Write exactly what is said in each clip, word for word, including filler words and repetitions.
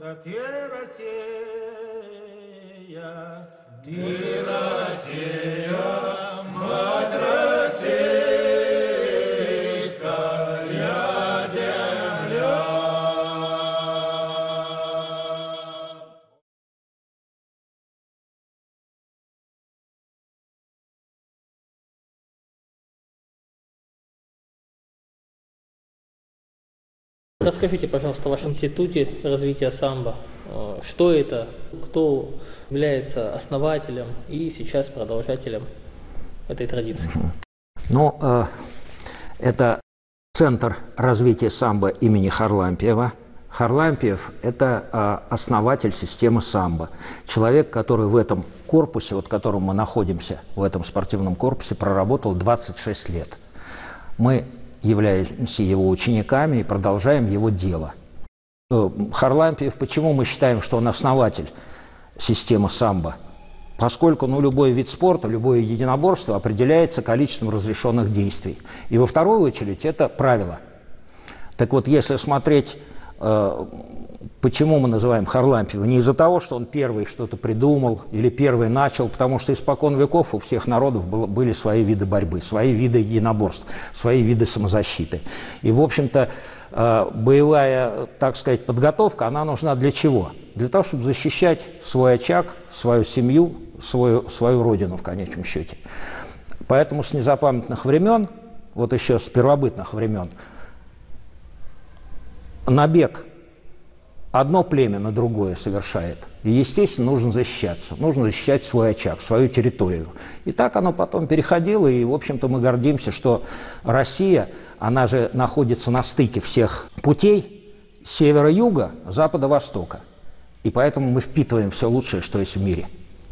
Ты Россия, ты Россия, мать российская земля. Расскажите, пожалуйста, о вашем институте развития самбо. Что это, кто является основателем и сейчас продолжателем этой традиции? Ну, э, это Центр развития самбо имени Харлампиева. Харлампиев – это э, основатель системы самбо. Человек, который в этом корпусе, вот в котором мы находимся, в этом спортивном корпусе, проработал двадцать шесть лет. Мы являемся его учениками и продолжаем его дело. Харлампиев, почему мы считаем, что он основатель системы самбо? Поскольку ну, любой вид спорта, любое единоборство определяется количеством разрешенных действий. И во вторую очередь это правило. Так вот, если смотреть, э, почему мы называем Харлампиева, не из-за того, что он первый что-то придумал или первый начал, потому что испокон веков у всех народов было, были свои виды борьбы, свои виды единоборств, свои виды самозащиты. И, в общем-то, э, боевая, так сказать, подготовка, она нужна для чего? Для того, чтобы защищать свой очаг, свою семью, свою, свою родину, в конечном счете. Поэтому с незапамятных времен, вот еще с первобытных времен, набег одно племя на другое совершает. И, естественно, нужно защищаться. Нужно защищать свой очаг, свою территорию. И так оно потом переходило. И, в общем-то, мы гордимся, что Россия, она же находится на стыке всех путей севера-юга, запада-востока. И поэтому мы впитываем все лучшее, что есть в мире.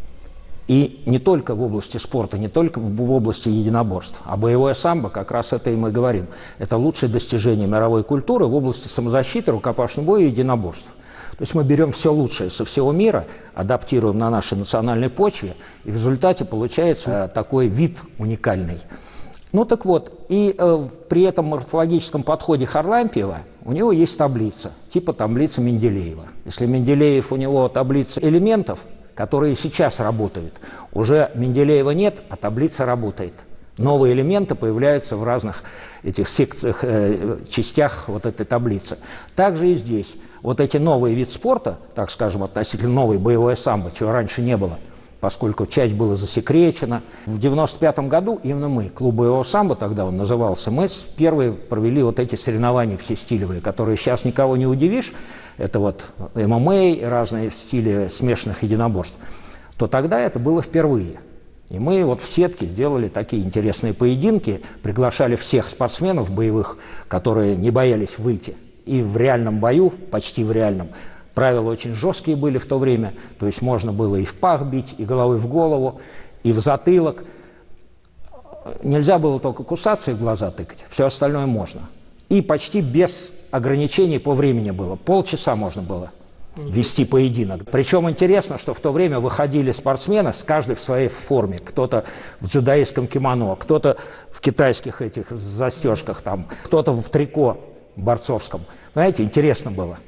И не только в области спорта, не только в области единоборств, а боевое самбо, как раз это и мы говорим. Это лучшее достижение мировой культуры в области самозащиты, рукопашного боя и единоборств. То есть мы берем все лучшее со всего мира, адаптируем на нашей национальной почве, и в результате получается такой вид уникальный. Ну так вот, и э, при этом морфологическом подходе Харлампиева у него есть таблица, типа таблицы Менделеева. Если Менделеев, у него таблица элементов, которые сейчас работают. Уже Менделеева нет, а таблица работает. Новые элементы появляются в разных этих секциях, э, частях вот этой таблицы. Также и здесь. Вот эти новые виды спорта, так скажем, относительно новый боевое самбо, чего раньше не было, поскольку часть была засекречена. В девяносто пятом году именно мы, клуб боевого самбо, тогда он назывался, мы первые провели вот эти соревнования все стилевые, которые сейчас никого не удивишь. Это вот эм эм а, разные стили смешанных единоборств. То тогда это было впервые. И мы вот в сетке сделали такие интересные поединки, приглашали всех спортсменов боевых, которые не боялись выйти. И в реальном бою, почти в реальном, правила очень жесткие были в то время, то есть можно было и в пах бить, и головой в голову, и в затылок. Нельзя было только кусаться и в глаза тыкать, все остальное можно. И почти без ограничений по времени было, полчаса можно было вести поединок. Причем интересно, что в то время выходили спортсмены, каждый в своей форме. Кто-то в дзюдоистском кимоно, кто-то в китайских этих застежках, там, кто-то в трико борцовском. Знаете, интересно было.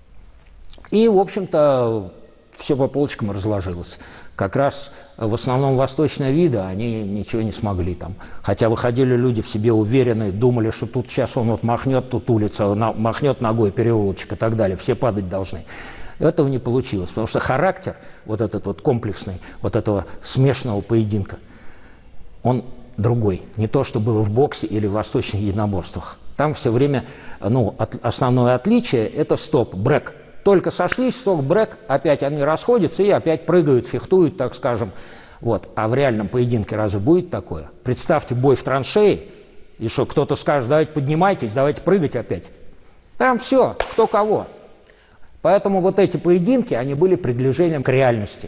И, в общем-то, все по полочкам разложилось. Как раз в основном восточные виды, они ничего не смогли там. Хотя выходили люди в себе уверенные, думали, что тут сейчас он вот махнет, тут улица, махнет ногой переулочек и так далее. Все падать должны. Этого не получилось, потому что характер, вот этот вот комплексный, вот этого смешанного поединка, он другой. Не то, что было в боксе или в восточных единоборствах. Там все время, ну, от, основное отличие – это стоп, брек. Только сошлись, стоп, брек, опять они расходятся и опять прыгают, фехтуют, так скажем. Вот. А в реальном поединке разве будет такое? Представьте бой в траншее, и что кто-то скажет, давайте поднимайтесь, давайте прыгать опять. Там все, кто кого. Поэтому вот эти поединки, они были приближением к реальности.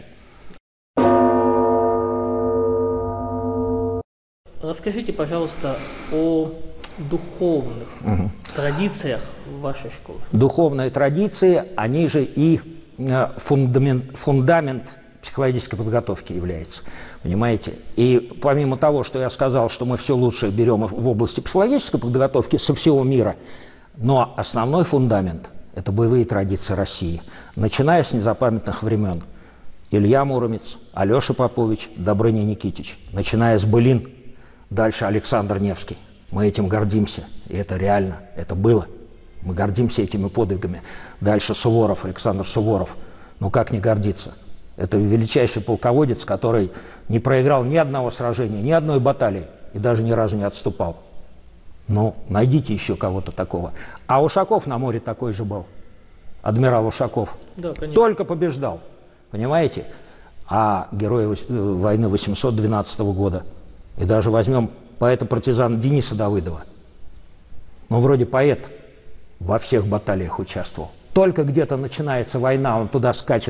Расскажите, пожалуйста, о духовных угу. традициях вашей школы. Духовные традиции, они же и фундамент, фундамент психологической подготовки является. Понимаете? И помимо того, что я сказал, что мы все лучшее берем в области психологической подготовки со всего мира, но основной фундамент – Это боевые традиции России. Начиная с незапамятных времен. Илья Муромец, Алеша Попович, Добрыня Никитич. Начиная с былин, дальше Александр Невский. Мы этим гордимся. И это реально, это было. Мы гордимся этими подвигами. Дальше Суворов, Александр Суворов. Ну как не гордиться? Это величайший полководец, который не проиграл ни одного сражения, ни одной баталии и даже ни разу не отступал. Ну, найдите еще кого-то такого. А Ушаков на море такой же был. Адмирал Ушаков. Да, конечно. Только побеждал. Понимаете? А герой войны восемьсот двенадцатого года. И даже возьмем поэта-партизана Дениса Давыдова. Ну, вроде поэт во всех баталиях участвовал. Только где-то начинается война, он туда скачет,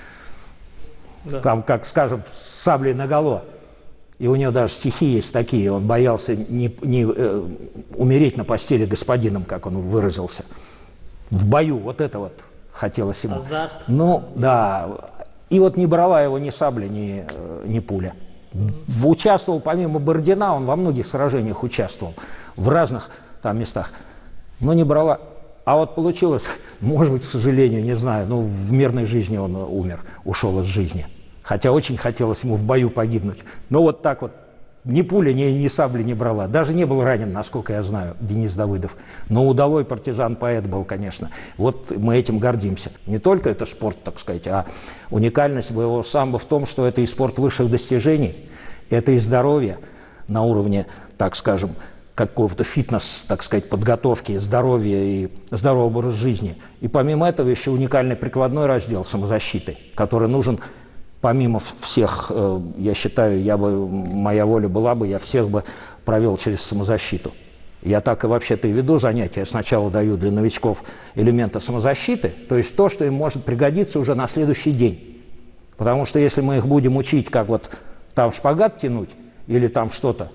да. Там, как, скажем, с саблей наголо. И у него даже стихи есть такие. Он боялся не, не э, умереть на постели господином, как он выразился. В бою вот это вот хотелось ему. Азарт. Ну, да. И вот не брала его ни сабля, ни, ни пуля. Mm-hmm. Участвовал, помимо Бородина, он во многих сражениях участвовал. В разных там местах. Но не брала. А вот получилось, может быть, к сожалению, не знаю, но в мирной жизни он умер, ушел из жизни. Хотя очень хотелось ему в бою погибнуть. Но вот так вот, ни пули, ни, ни сабли не брала. Даже не был ранен, насколько я знаю, Денис Давыдов. Но удалой партизан-поэт был, конечно. Вот мы этим гордимся. Не только это спорт, так сказать, а уникальность боевого самбо в том, что это и спорт высших достижений, это и здоровье на уровне, так скажем, какого-то фитнес, так сказать, подготовки, здоровья и здорового образа жизни. И помимо этого еще уникальный прикладной раздел самозащиты, который нужен помимо всех, я считаю, я бы, моя воля была бы, я всех бы провел через самозащиту. Я так и вообще-то и веду занятия. Я сначала даю для новичков элементы самозащиты, то есть то, что им может пригодиться уже на следующий день. Потому что если мы их будем учить, как вот там шпагат тянуть или там что-то,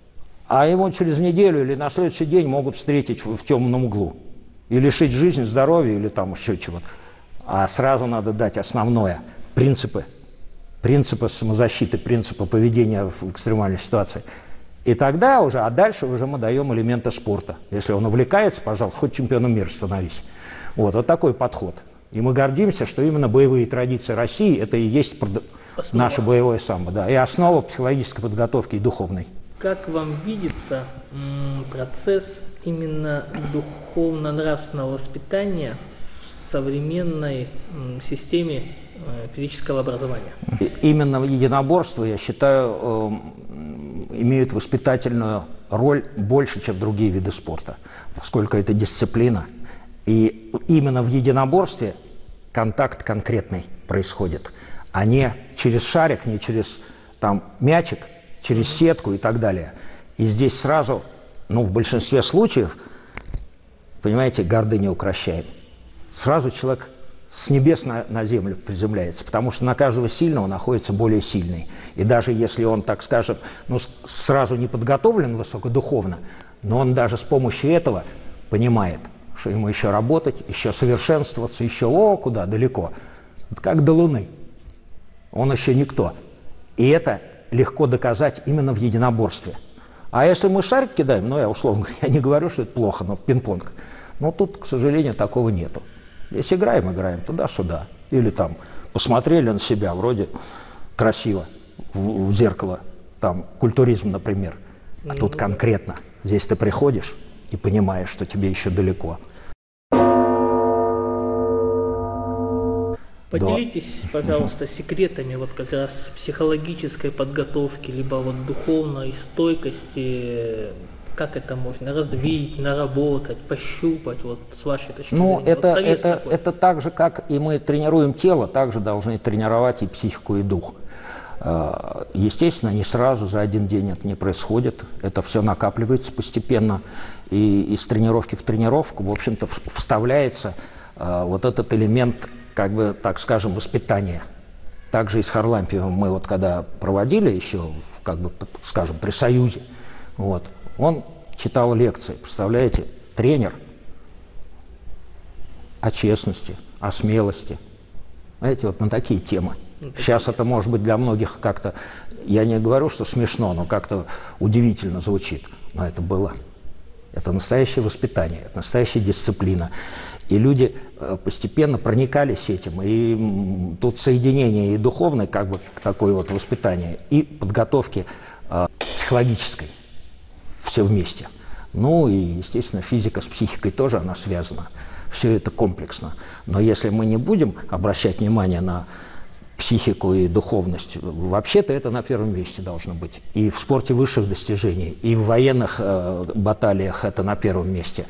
а его через неделю или на следующий день могут встретить в, в темном углу. И лишить жизни, здоровья или там еще чего-то. А сразу надо дать основное. Принципы. Принципы самозащиты, принципы поведения в экстремальной ситуации. И тогда уже, а дальше уже мы даем элементы спорта. Если он увлекается, пожалуйста, хоть чемпионом мира становись. Вот, вот такой подход. И мы гордимся, что именно боевые традиции России, это и есть основа. Наше боевое самбо. Да, и основа психологической подготовки и духовной. Как вам видится процесс именно духовно-нравственного воспитания в современной системе физического образования? Именно единоборство, я считаю, имеют воспитательную роль больше, чем другие виды спорта, поскольку это дисциплина. И именно в единоборстве контакт конкретный происходит, а не через шарик, не через там, мячик, через сетку и так далее. И здесь сразу, ну, в большинстве случаев, понимаете, гордыню укращаем. Сразу человек с небес на, на землю приземляется, потому что на каждого сильного находится более сильный. И даже если он, так скажем, ну, сразу не подготовлен высокодуховно, но он даже с помощью этого понимает, что ему еще работать, еще совершенствоваться, еще о, куда, далеко. Как до Луны. Он еще никто. И это легко доказать именно в единоборстве. А если мы шарик кидаем, ну, я условно говоря, я не говорю, что это плохо, но в пинг-понг, но тут, к сожалению, такого нету. Если играем, играем туда-сюда. Или там посмотрели на себя, вроде красиво, в, в зеркало, там, культуризм, например. А тут конкретно. Здесь ты приходишь и понимаешь, что тебе еще далеко. Поделитесь, пожалуйста, секретами вот как раз психологической подготовки, либо вот духовной стойкости. Как это можно развить, наработать, пощупать, вот с вашей точки ну, зрения? Это, вот это, это так же, как и мы тренируем тело, так же должны тренировать и психику, и дух. Естественно, не сразу, за один день это не происходит. Это все накапливается постепенно. И из тренировки в тренировку, в общем-то, вставляется вот этот элемент, как бы, так скажем, воспитания. Также и с Харлампиевым мы вот когда проводили еще, как бы, скажем, при Союзе, вот, он читал лекции, представляете, тренер о честности, о смелости. Знаете, вот на такие темы. Сейчас это может быть для многих как-то, я не говорю, что смешно, но как-то удивительно звучит. Но это было. Это настоящее воспитание, это настоящая дисциплина. И люди постепенно проникались этим. И тут соединение и духовной, как бы такое вот воспитание, и подготовки э, психологической. Все вместе. Ну и, естественно, физика с психикой тоже она связана. Все это комплексно. Но если мы не будем обращать внимание на психику и духовность, вообще-то это на первом месте должно быть. И в спорте высших достижений, и в военных э, баталиях это на первом месте.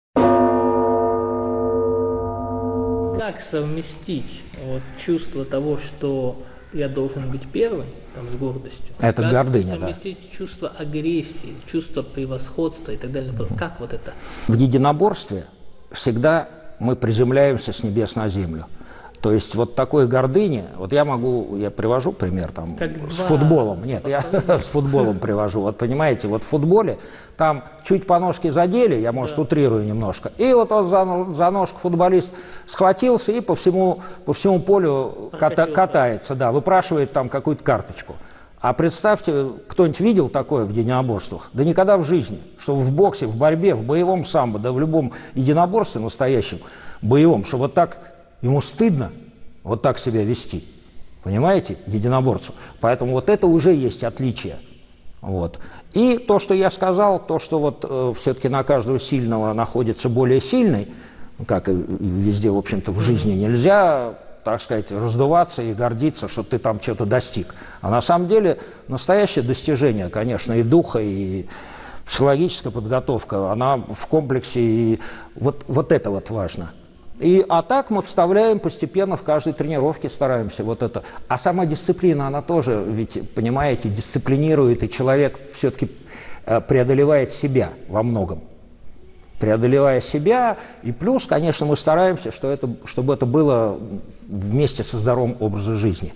Как совместить вот, чувство того, что я должен быть первым, там, с гордостью? Это как гордыня, совместить да. чувство агрессии, чувство превосходства и так далее? Mm-hmm. Как вот это? В единоборстве всегда мы приземляемся с небес на землю. То есть вот такой гордыни, вот я могу, я привожу пример там как с футболом, нет, я с футболом привожу, вот понимаете, вот в футболе там чуть по ножке задели, я, может, да. утрирую немножко, и вот он за, за ножку футболист схватился и по всему, по всему полю ката, катается, да, выпрашивает там какую-то карточку. А представьте, кто-нибудь видел такое в единоборствах? Да никогда в жизни, что в боксе, в борьбе, в боевом самбо, да в любом единоборстве настоящем, боевом, что вот так ему стыдно вот так себя вести, понимаете, единоборцу. Поэтому вот это уже есть отличие. Вот. И то, что я сказал, то, что вот э, все-таки на каждого сильного находится более сильный, как и везде, в общем-то, в жизни нельзя, так сказать, раздуваться и гордиться, что ты там что-то достиг. А на самом деле настоящее достижение, конечно, и духа, и психологическая подготовка, она в комплексе, и вот, вот это вот важно. И, а так мы вставляем постепенно в каждой тренировке, стараемся вот это. А сама дисциплина, она тоже, ведь, понимаете, дисциплинирует, и человек все-таки преодолевает себя во многом. Преодолевая себя, и плюс, конечно, мы стараемся, что это, чтобы это было вместе со здоровым образом жизни.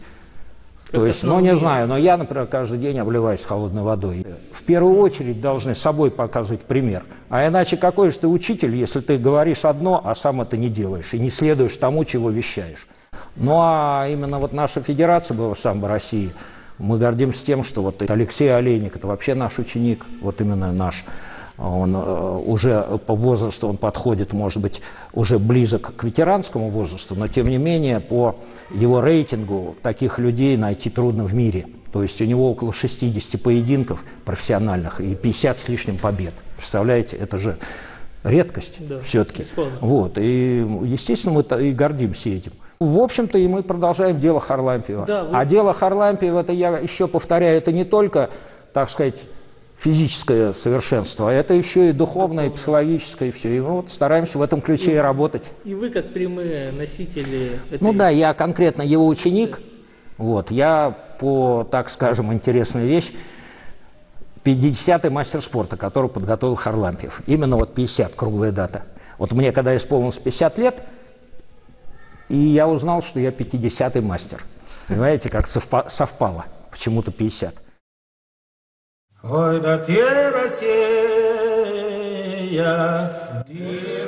То есть, ну, не знаю, но я, например, каждый день обливаюсь холодной водой. В первую очередь должны собой показывать пример. А иначе какой же ты учитель, если ты говоришь одно, а сам это не делаешь, и не следуешь тому, чего вещаешь. Ну, а именно вот наша федерация была самбо России, мы гордимся тем, что вот Алексей Олейник, это вообще наш ученик, вот именно наш. Он э, уже по возрасту, он подходит, может быть, уже близок к ветеранскому возрасту, но тем не менее по его рейтингу таких людей найти трудно в мире. То есть у него около шестидесяти поединков профессиональных и пятьдесят с лишним побед. Представляете, это же редкость, да, все-таки. Вот, и, естественно, мы и гордимся этим. В общем-то, и мы продолжаем дело Харлампиева. Да, вы... А дело Харлампиева, это я еще повторяю, это не только, так сказать, физическое совершенство, а это еще и духовное, и психологическое, и все. И мы вот стараемся в этом ключе и, и работать. И вы как прямые носители этой... Ну да, я конкретно его ученик. Вот, я по, так скажем, интересная вещь, пятидесятый мастер спорта, который подготовил Харлампиев. Именно вот пятьдесят, круглая дата. Вот мне, когда исполнилось пятьдесят лет, и я узнал, что я пятидесятый мастер. Понимаете, как совпало, почему-то пятьдесят. Ой, да те Россия,